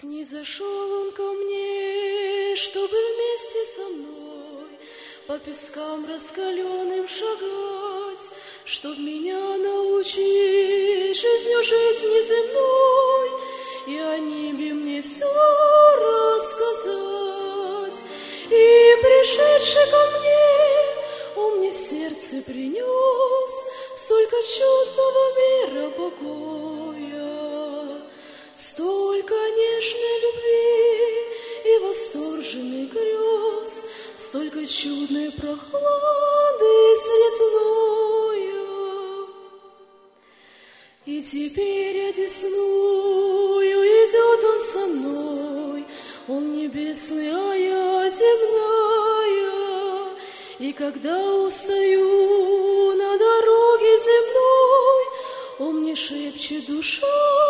Снизошел он ко мне, чтобы вместе со мной по пескам раскаленным шагать, чтоб меня научить жизнью жить неземной и о небе мне все рассказать. И пришедший ко мне, он мне в сердце принес столько чудного мира покоя, столько нежной любви и восторженных грез, столько чудной прохлады средзною. И теперь одесную идет он со мной, он небесный, а я земная. И когда устаю на дороге земной, он мне шепчет: душа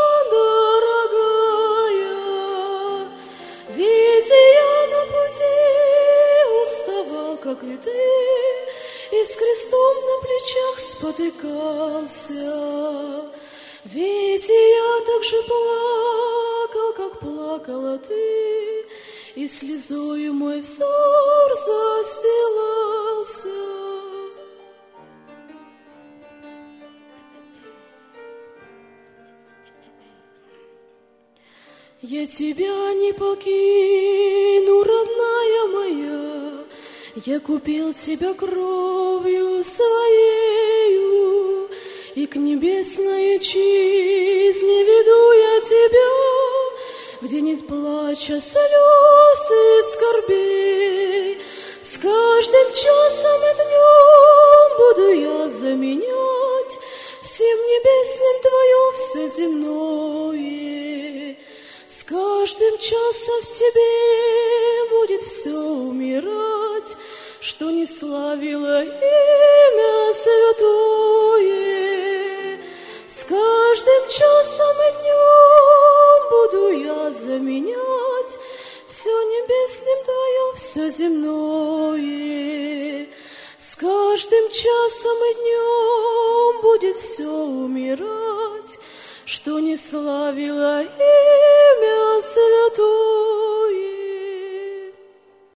дорогая, ведь я на пути уставал, как и ты, и с крестом на плечах спотыкался. Ведь я так же плакал, как плакала ты, и слезою мой взор застилался. Я тебя не покину, родная моя, я купил тебя кровью своею, и к небесной отчизне веду я тебя, где нет плача, слез и скорбей. С каждым часом и днем буду я заменять всем небесным твое все земное. С каждым часом в тебе будет все умирать, что не славило имя святое. С каждым часом и днем буду я заменять все небесным твое, все земное. С каждым часом и днем будет все умирать, что не славило имя святое.